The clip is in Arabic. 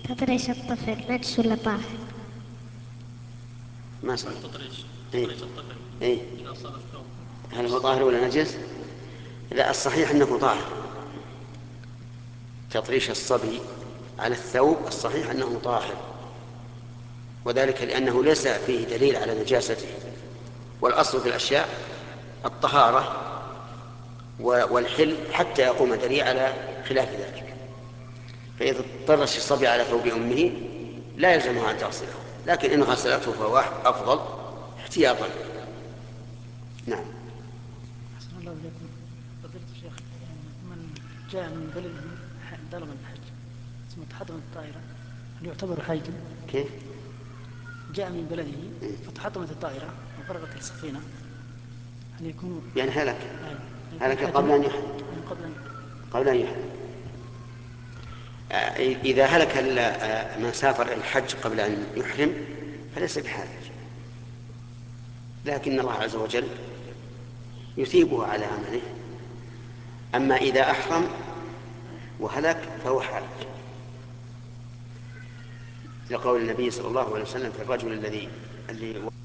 تطريش الطفل نجس ولا طاهر؟ ما صار. تطريش الطفل إيه؟ إذا صار الثوب هل هو طاهر ولا نجس؟ لا، الصحيح أنه طاهر. تطريش الصبي على الثوب الصحيح أنه طاهر، وذلك لأنه ليس فيه دليل على نجاسته، والأصل في الأشياء الطهارة والحل حتى يقوم دليل على خلاف ذلك. فإذا اضطرش الصبي على ثوب أمه لا يلزمها أن تغسله، لكن إن غسلته فهو أفضل احتياطا. نعم. أحسن الله إليكم. فضيلة الشيخ، من جاء من بلده طلبا الحج ثم تحطم الطائرة، هل يعتبر حاجا؟ كيف؟ جاء من بلده فتحطمت الطائرة وغرقت السفينة، هل يكون يعني هلك يكون قبل حاجا؟ أن يحرم. قبل أن قبل أن يحرم. إذا هلك من سافر إلى الحج قبل أن يحرم فليس بحاجة، لكن الله عز وجل يثيبه على عمله. أما إذا أحرم وهلك فهو حاج، لقول النبي صلى الله عليه وسلم في الرجل الذي